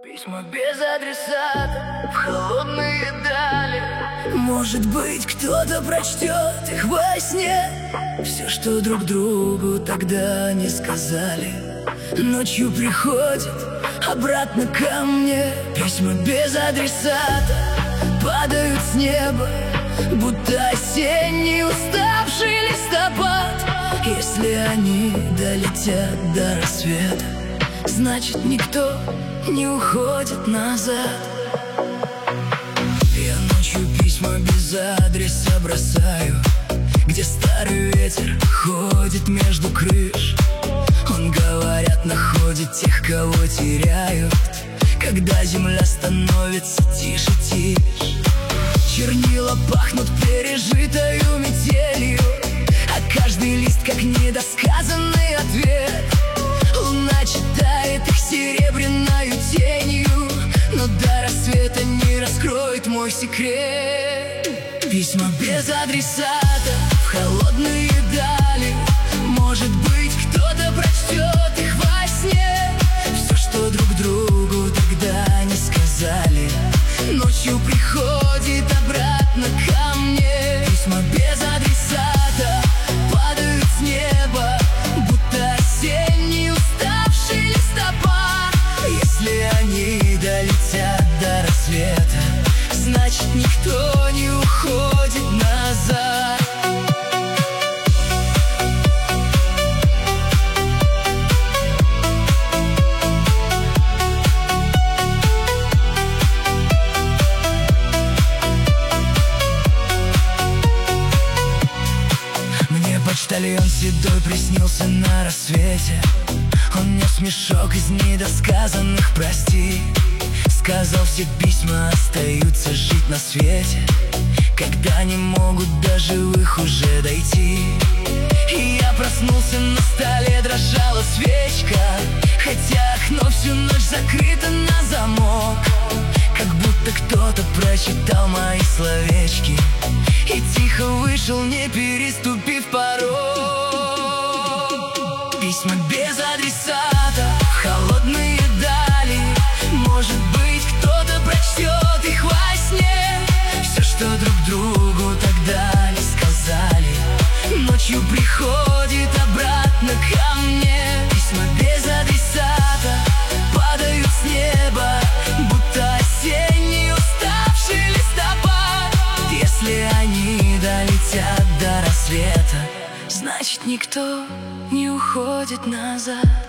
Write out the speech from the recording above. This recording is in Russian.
Письма без адресата в холодные дали. Может быть, кто-то прочтет их во сне. Все, что друг другу тогда не сказали, ночью приходит обратно ко мне. Письма без адресата падают с неба, будто осенний уставший листопад. Если они долетят до рассвета, значит, никто не уходит назад. Я ночью письма без адреса бросаю, где старый ветер ходит между крыш. Он, говорят, находит тех, кого теряют, когда земля становится тише-тише. Чернила пахнут пережитою метелью, а каждый лист как недосказанный ответ. Луна читает их серебряною тенью, но до рассвета не раскроет мой секрет. Письма без адресата в холодные дали. Может быть, кто-то прочтет их во сне. Все, что друг другу тогда не сказали, ночью приходит обратно ко мне. Письма без адресата падают с неба, будто осенний уставший листопад. Если они долетят до рассвета, значит, никто не уходит назад. Почтальон седой приснился на рассвете. Он нес мешок из недосказанных «прости». Сказал, все письма остаются жить на свете, когда не могут до живых уже дойти. И я проснулся, на столе дрожала свечка, хотя окно всю ночь закрыто на замок. Как будто кто-то прочитал мои словечки и тихо вышел, не переступив порог. Письма без адресата в холодные дали. Может быть, кто-то прочтет их во сне. Все, что друг другу тогда не сказали, ночью приходит обратно ко мне. Письма без адресата падают с неба, будто осенний уставший листопад. Если они долетят до рассвета, значит, никто не уходит назад.